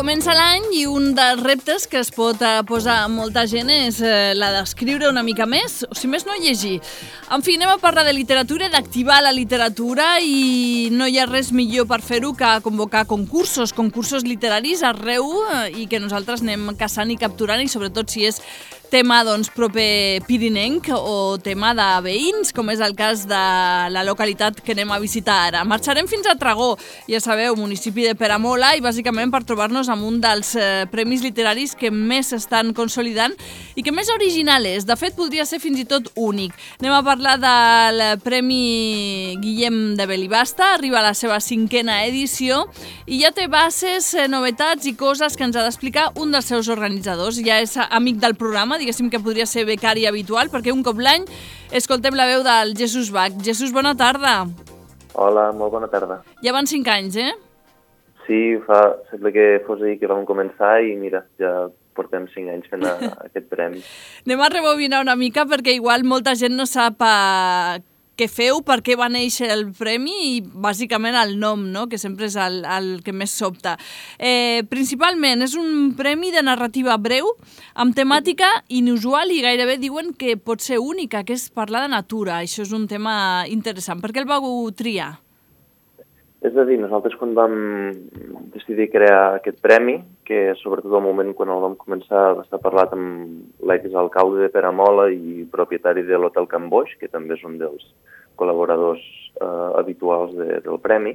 Comença l'any i un dels reptes que es pot posar a molta gent és la d'escriure una mica més, o si més no llegir. En fi, anem a parlar de literatura, d'activar la literatura, i no hi ha res millor per fer-ho que convocar concursos literaris arreu, i que nosaltres anem caçant i capturant, i sobretot si és tema proper pirinenc o tema de veïns, com és el cas de la localitat que anem a visitar ara. Marxarem fins a Tragó, ja sabeu, municipi de Peramola, i bàsicament per trobar-nos amb un dels premis literaris que més s'estan consolidant i que més original és. De fet, podria ser fins i tot únic. Anem a parlar del Premi Guillem de Belibasta, arriba a la seva 5a edició i ja té bases, novetats i coses que ens ha d'explicar un dels seus organitzadors. Ja és amic del programa, diguéssim que podria ser becari habitual, perquè un cop l'any escoltem la veu del Jesús Bach. Jesús, bona tarda. Hola, molt bona tarda. Ja van 5 anys, eh? Sí, sembla que fos ahir que vam començar i mira, ja portem 5 anys fent aquest premi. Anem a rebobinar una mica perquè igual molta gent no sap què feu, per què va néixer el premi i bàsicament el nom, no? Que sempre és el que més sobta. Principalment és un premi de narrativa breu amb temàtica inusual i gairebé diuen que pot ser única, que és parlar de natura. Això és un tema interessant. Per què el vau triar? És a dir, nosaltres quan vam decidir crear aquest premi, que sobretot al moment quan el vam començar va estar parlat amb l'exalcalde de Peramola i propietari de l'Hotel Can Boix, que també és un dels col·laboradors habituals del premi,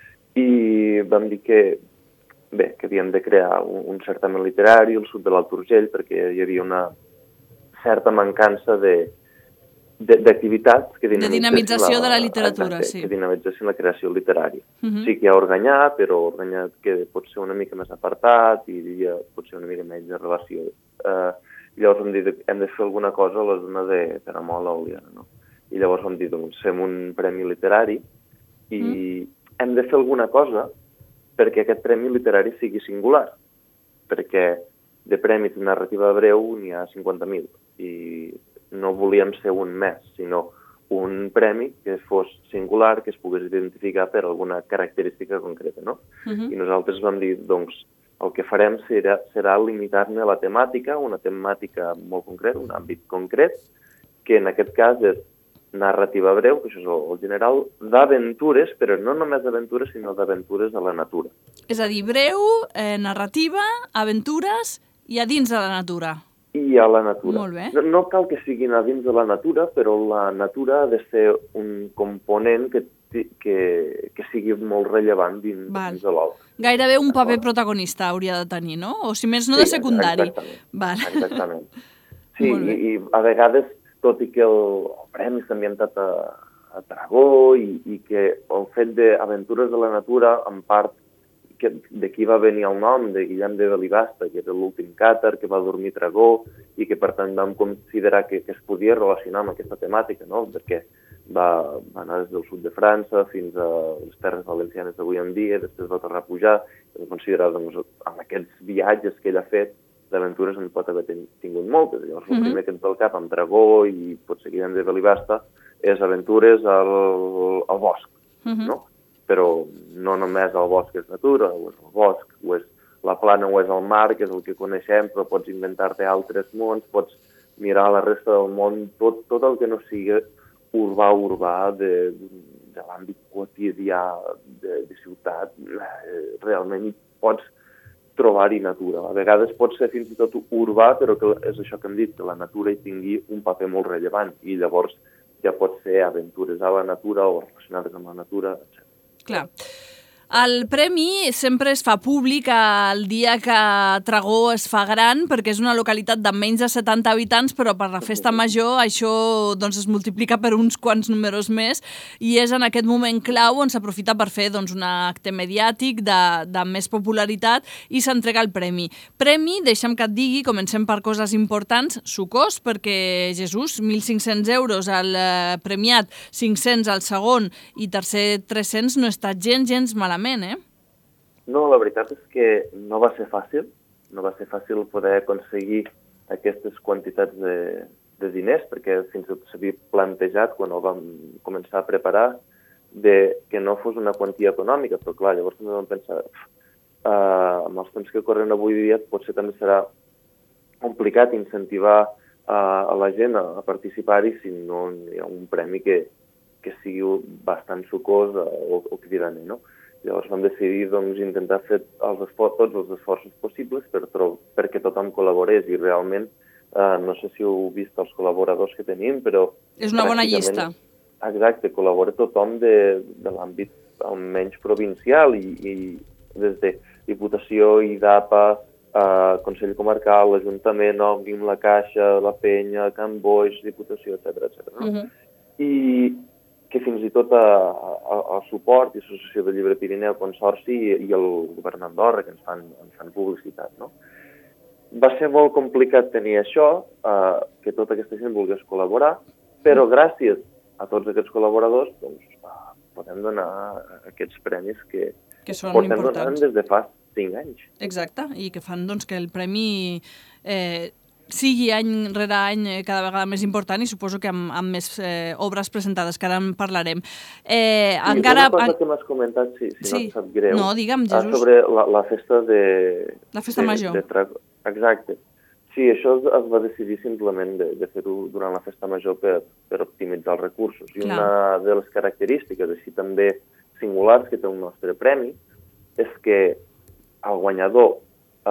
i vam dir que havíem de crear un certamen literari al sud de l'Alt Urgell perquè hi havia una certa mancança d'activitats que de dinamització de la literatura, sí. Que dinamitzessin la creació literària. Sí que hi ha Organyà, però Organyà que pot ser una mica més apartat i pot ser una mica menys de relació. Llavors hem dit hem de fer alguna cosa a la zona de Peramola o Oliana, no? I llavors vam dir, doncs, fem un premi literari i hem de fer alguna cosa perquè aquest premi literari sigui singular, perquè de premis de narrativa breu n'hi ha 50.000 i no volíem ser un més, sinó un premi que fos singular, que es pogués identificar per alguna característica concreta, no? I nosaltres vam dir, doncs, el que farem serà limitar-ne la temàtica, una temàtica molt concreta, un àmbit concret, que en aquest cas és narrativa breu, que això és el general, d'aventures, però no només d'aventures, sinó d'aventures a la natura. És a dir, breu, narrativa, aventures i a dins de la natura. I a la natura. Molt bé. No cal que siguin a dins de la natura, però la natura ha de ser un component que sigui molt rellevant dins de l'obra. Gairebé un paper protagonista hauria de tenir, no? O si més no de secundari. Exactament. Sí, i a vegades, tot i que el premi està ambientat a Tragó i que el fet d'aventures de la natura, en part, d'aquí va venir el nom de Guillem de Belibasta, que era l'últim càtar que va dormir a Tragó i que per tant vam considerar que es podia relacionar amb aquesta temàtica, no? Perquè va anar des del sud de França fins a les terres valencianes d'avui en dia, després va tornar a pujar, i va considerar, doncs, amb aquests viatges que ell ha fet, d'aventures en pot haver tingut moltes. Llavors, el primer que ens ve al cap amb Tragó i potser Guillem de Belibasta és aventures al bosc, no? Però no només el bosc és natura, o és el bosc, o és la plana, o és el mar, que és el que coneixem, però pots inventar-te altres mons, pots mirar la resta del món, tot el que no sigui urbà de l'àmbit quotidià de ciutat, realment hi pots trobar-hi natura. A vegades pot ser fins i tot urbà, però que és això que hem dit, que la natura hi tingui un paper molt rellevant, i llavors ja pot ser aventures a la natura o relacionades amb la natura, etc. Clar. El premi sempre es fa públic el dia que Tragó es fa gran, perquè és una localitat de menys de 70 habitants, però per la festa major això es multiplica per uns quants números més, i és en aquest moment clau on s'aprofita per fer un acte mediàtic de més popularitat i s'entrega el premi. Premi, deixa'm que et digui, comencem per coses importants, sucós, perquè Jesús, 1.500 euros al premiat, 500 al segon i tercer 300 no està gens malament. No, la veritat és que no va ser fàcil poder aconseguir aquestes quantitats de diners, perquè fins i tot s'havia plantejat, quan el vam començar a preparar, que no fos una quantia econòmica, però clar, llavors també vam pensar, amb els temps que corren avui dia, potser també serà complicat incentivar a la gent a participar-hi si no hi ha un premi que sigui bastant sucós o cridaner, no? Llavors vam decidir intentar fer tots els esforços possibles perquè tothom col·laborés i realment, no sé si heu vist els col·laboradors que tenim, però... És una bona llista. Exacte, col·labora tothom de l'àmbit almenys provincial i des de Diputació, IDAPA, Consell Comarcal, l'Ajuntament, Òmnium, la Caixa, la Penya, Can Boix, Diputació, etc. I que fins i tot el suport i l'Associació de Llibre Pirineu, Consorci i el Govern d'Andorra, que ens fan publicitat, no? Va ser molt complicat tenir això, que tota aquesta gent volgués col·laborar, però gràcies a tots aquests col·laboradors podem donar aquests premis que són portem importants. Donant des de fa 5 anys. Exacte, i que fan que el premi sigui any rere any cada vegada més important i suposo que amb més obres presentades, que ara en parlarem. Una cosa que m'has comentat, si no et sap greu, no, digue'm, Jesús. Sobre la festa La festa major. Exacte. Sí, això es va decidir simplement de fer-ho durant la festa major per optimitzar els recursos. I una de les característiques, així també singulars, que té el nostre premi, és que el guanyador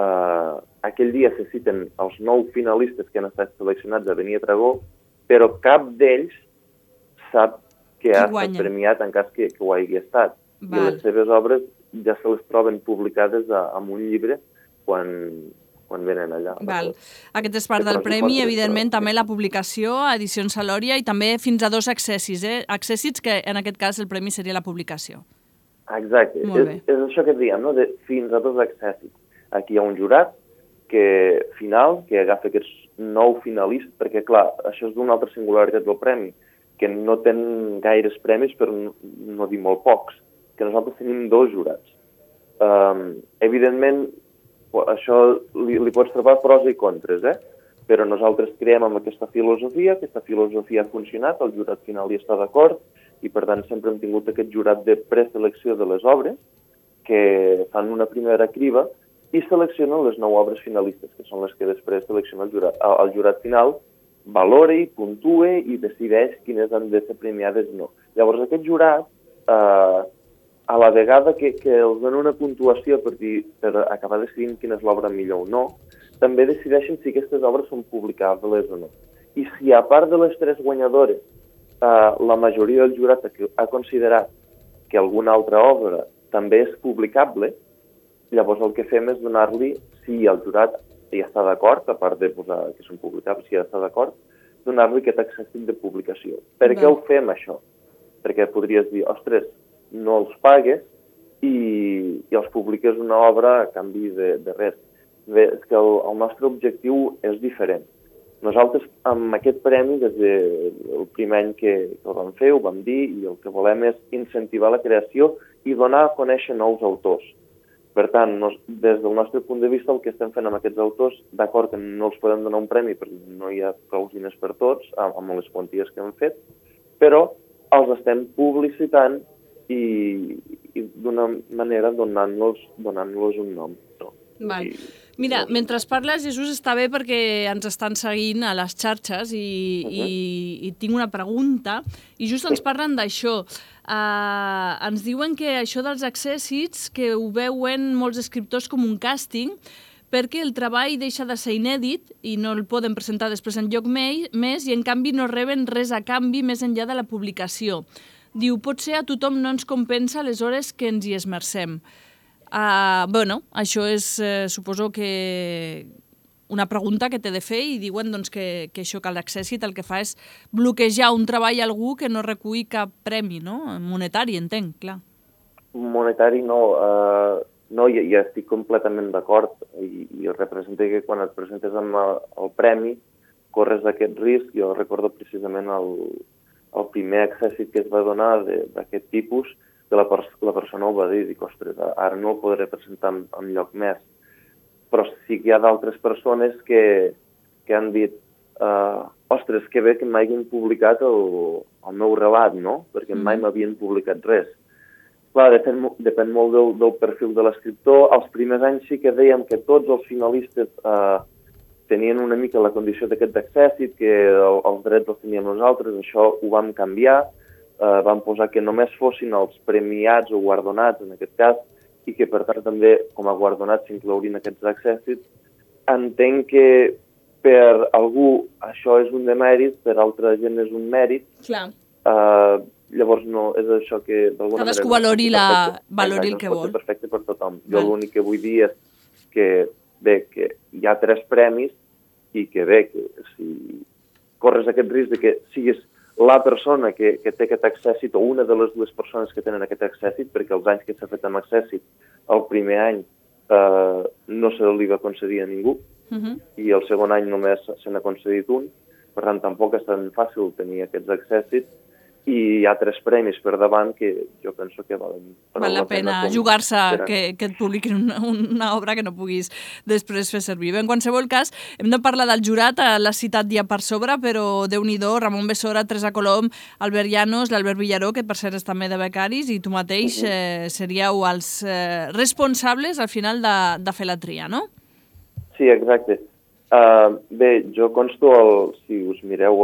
aquell dia se citen els 9 finalistes que han estat seleccionats a venir a Tragó, però cap d'ells sap que ha estat premiat en cas que ho hagi estat. I les seves obres ja se les troben publicades en un llibre quan venen allà. Aquest és part del premi, evidentment, també la publicació, Edicions Salòria, i també fins a 2 accèssits, accèssits que en aquest cas el premi seria la publicació. Exacte, és això que diem, no? Fins a 2 accèssits. Aquí hi ha un jurat que agafa aquests 9 finalistes, perquè clar, això és d'una altra singularitat del premi, que no tenen gaires premis, però no dir molt pocs, que nosaltres tenim 2 jurats. Evidentment, això li pots trobar pros i contres, però nosaltres creiem amb aquesta filosofia ha funcionat, el jurat final hi està d'acord, i per tant sempre hem tingut aquest jurat de preselecció de les obres, que fan una primera criba, i seleccionen les 9 obres finalistes, que són les que després selecciona el jurat. El jurat final valora i puntue i decideix quines han de ser premiades o no. Llavors aquest jurat, a la vegada que els dona una puntuació per acabar decidint quina és l'obra millor o no, també decideixen si aquestes obres són publicables o no. I si a part de les 3 guanyadores la majoria del jurat ha considerat que alguna altra obra també és publicable, llavors el que fem és donar-li, si el jurat hi està d'acord, a part de posar que són publicables, si hi està d'acord, donar-li aquest accèssit de publicació. Per què ho fem, això? Perquè podries dir, ostres, no els pagues i els publiques una obra a canvi de res. Bé, és que el nostre objectiu és diferent. Nosaltres, amb aquest premi, des del primer any que el vam fer, ho vam dir, i el que volem és incentivar la creació i donar a conèixer nous autors. Per tant, des del nostre punt de vista, el que estem fent amb aquests autors, d'acord que no els podem donar un premi perquè no hi ha prou diners per tots, amb les quanties que hem fet, però els estem publicitant i d'una manera donant-los un nom. Mira, mentre parles, Jesús, està bé perquè ens estan seguint a les xarxes i tinc una pregunta, i just ens parlen d'això. Ens diuen que això dels accèssits, que ho veuen molts escriptors com un càsting, perquè el treball deixa de ser inèdit i no el poden presentar després en lloc més i en canvi no reben res a canvi més enllà de la publicació. Diu, potser a tothom no ens compensa les hores que ens hi esmercem. Això és, suposo que una pregunta que t'he de fer i diuen que això, que l'accèssit el que fa és bloquejar un treball a algú que no recull cap premi, no? Monetari, entenc, clar. Monetari no, ja estic completament d'acord i representa que quan et presentes amb el premi corres aquest risc. Jo recordo precisament el primer accèssit que es va donar d'aquest tipus, que la persona ho va dir, dic, ostres, ara no el podré presentar en lloc més. Però sí que hi ha d'altres persones que han dit, ostres, que bé que m'hagin publicat el meu relat, no? Perquè mai m'havien publicat res. Clar, depèn molt del perfil de l'escriptor. Els primers anys sí que dèiem que tots els finalistes tenien una mica la condició d'aquest accèssit, que els drets els teníem nosaltres, això ho vam canviar, vam posar que només fossin els premiats o guardonats, en aquest cas, i que per tant també com a guardonats s'inclourien aquests accèssits. Entenc que per algú això és un demèrit, per altra gent és un mèrit. Clar. Llavors no, és això que d'alguna manera... Cadascú valori el que vol. No pot ser perfecte per tothom. Jo l'únic que vull dir és que, bé, que hi ha 3 premis i que bé, que si corres aquest risc de que siguis la persona que té aquest accèssit o una de les 2 persones que tenen aquest accèssit, perquè els anys que s'ha fet amb accèssit, el primer any no se li va concedir a ningú i el segon any només se n'ha concedit un, per tant tampoc és tan fàcil tenir aquests accèssits. I hi ha 3 premis per davant que jo penso que val la pena jugar-se que et publiquin una obra que no puguis després fer servir. Bé, en qualsevol cas, hem de parlar del jurat, l'has citat ja per sobre, però Déu-n'hi-do, Ramon Besora, Teresa Colom, Albert Llanos, l'Albert Villaró, que per cert és també de becaris, i tu mateix seríeu els responsables al final de fer la tria, no? Sí, exacte. Bé, jo consto, si us mireu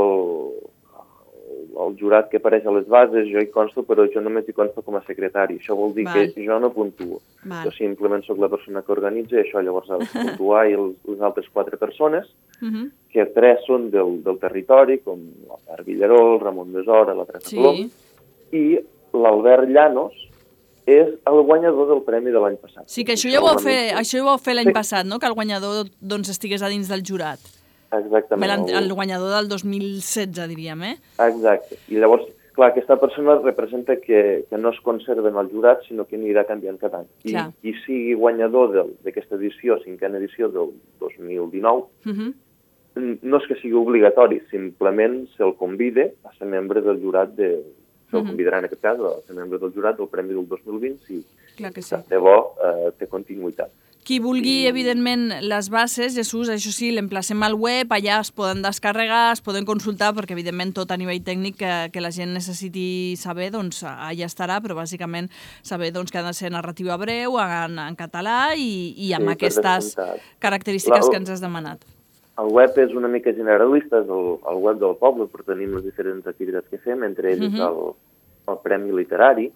el jurat que apareix a les bases, jo hi consto, però jo només hi consto com a secretari. Això vol dir que jo no puntuo. Jo simplement sóc la persona que organitza i això llavors ha de puntuar i les altres 4 persones, que 3 són del territori, com l'Albert Villaró, el Ramon Besora, la Teresa Colom, i l'Albert Llanos és el guanyador del premi de l'any passat. Sí, que això ja ho vau fer l'any passat, no? Que el guanyador estigués a dins del jurat. Exactament. El guanyador del 2016, diríem, Exacte. I llavors, clar, aquesta persona representa que no es conserva en el jurat, sinó que anirà canviant cada any. I qui sigui guanyador d'aquesta edició, 5a edició del 2019, no és que sigui obligatori, simplement se'l convida a ser membre del jurat se'l convidarà en aquest cas a ser membre del jurat del Premi del 2020 si de bo té continuïtat. Qui vulgui, evidentment, les bases, Jesús, això sí, l'emplacem al web, allà es poden descarregar, es poden consultar, perquè, evidentment, tot a nivell tècnic que la gent necessiti saber, doncs, allà estarà, però, bàsicament, saber que ha de ser narrativa breu, en català i amb aquestes característiques que ens has demanat. El web és una mica generalista, és el web del poble, però tenim les diferents activitats que fem, entre ells el Premi Literari,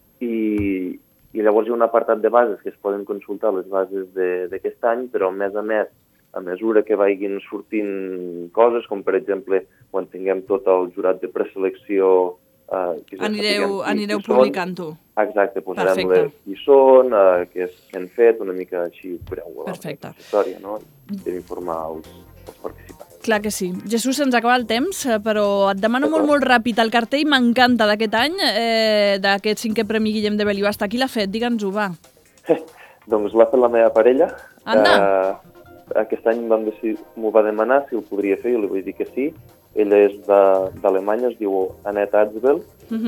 i llavors hi ha un apartat de bases que es poden consultar les bases d'aquest any, però a més, a mesura que vagin sortint coses, com per exemple quan tinguem tot el jurat de preselecció... Anireu publicant-ho. Exacte, posarem qui són, què han fet, una mica així, la història, no? Per informar els participants. Clar que sí. Jesús, se'ns acaba el temps, però et demano molt ràpid. El cartell m'encanta d'aquest any, d'aquest 5è Premi Guillem de Beliuà. Hasta qui l'ha fet? Digue'ns-ho, va. Doncs l'ha fet la meva parella. Anda! Aquest any m'ho va demanar si ho podria fer, i li vull dir que sí. Ella és d'Alemanya, es diu Annette Atzbel,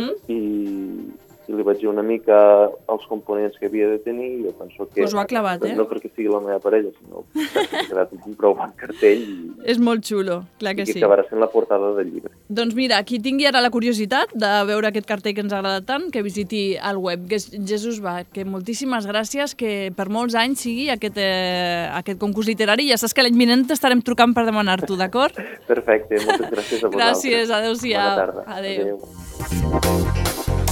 i li vaig dir una mica els components que havia de tenir, i jo penso que... Us ho ha clavat, No perquè sigui la meva parella, sinó que ha quedat un prou bon cartell. És molt xulo, clar que sí. I que acabarà sent la portada del llibre. Doncs mira, qui tingui ara la curiositat de veure aquest cartell que ens agrada tant, que visiti el web. Jesús, que moltíssimes gràcies, que per molts anys sigui aquest concurs literari. Ja saps que l'any vinent t'estarem trucant per demanar-t'ho, d'acord? Perfecte, moltes gràcies a vosaltres. Gràcies, adéu-siau. Bona tarda. Adéu.